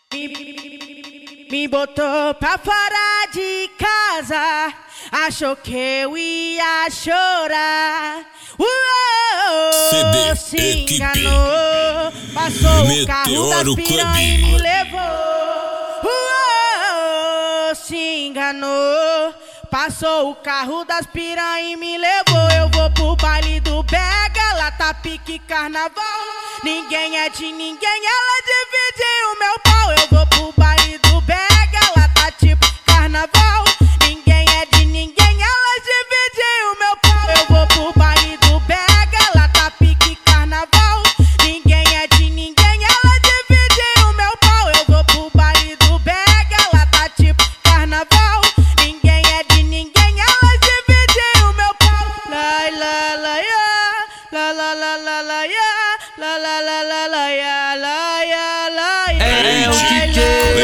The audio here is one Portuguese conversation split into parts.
Me botou pra fora de casa, achou que eu ia chorar. CD Se Equipe enganou, passou o carro das Meteoro piranha e Club. me levou. Se enganou, passou o carro das piranha e me levou. Eu vou pro baile do Bega, lá tá pique carnaval. Ninguém é de ninguém, ela divide o meu pau. Eu vou pro baile do Bega, lá tá tipo carnaval. Ninguém é de ninguém, ela divide o meu pau. Eu vou pro baile do Bega, lá tá pique carnaval. Ninguém é de ninguém, ela divide o meu pau. Eu vou pro baile do Bega, lá tá tipo carnaval. Ninguém é de ninguém, ela divide o meu pau. La la la ya, la la la la la ya, la la la la la ya, la ya la ya. É o DJ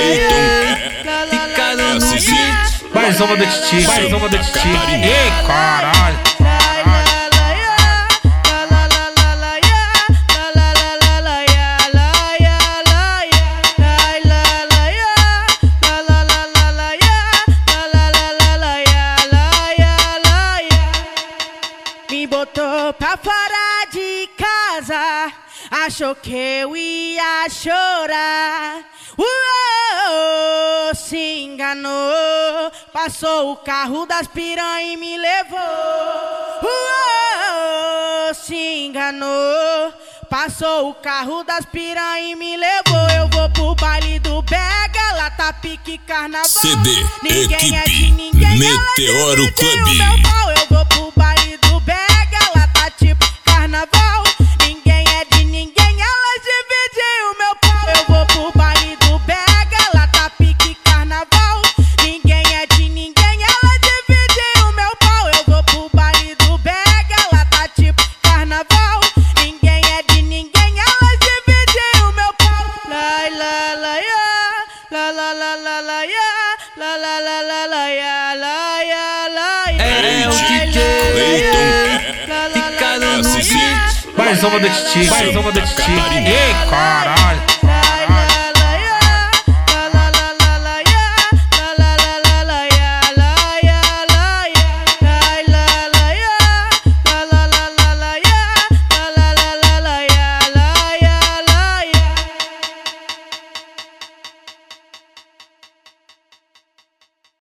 Ricardo Nunes. Mais uma do Titi, mais uma do Titi. Ei, caralho. Me botou pra fora de casa, achou que eu ia chorar. Se enganou, passou o carro das piranha e me levou. Se enganou, passou o carro das piranha e me levou. Eu vou pro baile do Bega, lá tá pique carnaval. CD Ninguém é de Equipe ninguém, Meteoro ela divide Club. o meu pau. Eu vou pro baile do Bega, lá tá tipo carnaval. Ninguém é de ninguém, ela divide o meu pau. Eu vou pro baile do Bega, lá tá pique carnaval. Ninguém é de ninguém, ela divide o meu pau. Eu vou pro baile do Bega, lá tá tipo carnaval. Ninguém é de ninguém, ela divide o meu pau. La la la ya, la la la la la ya, la la la la la ya, la ya la ya. É o DJ Ricardo Nunes. Mais uma do Titi, mais uma do Titi. Ei, caralho.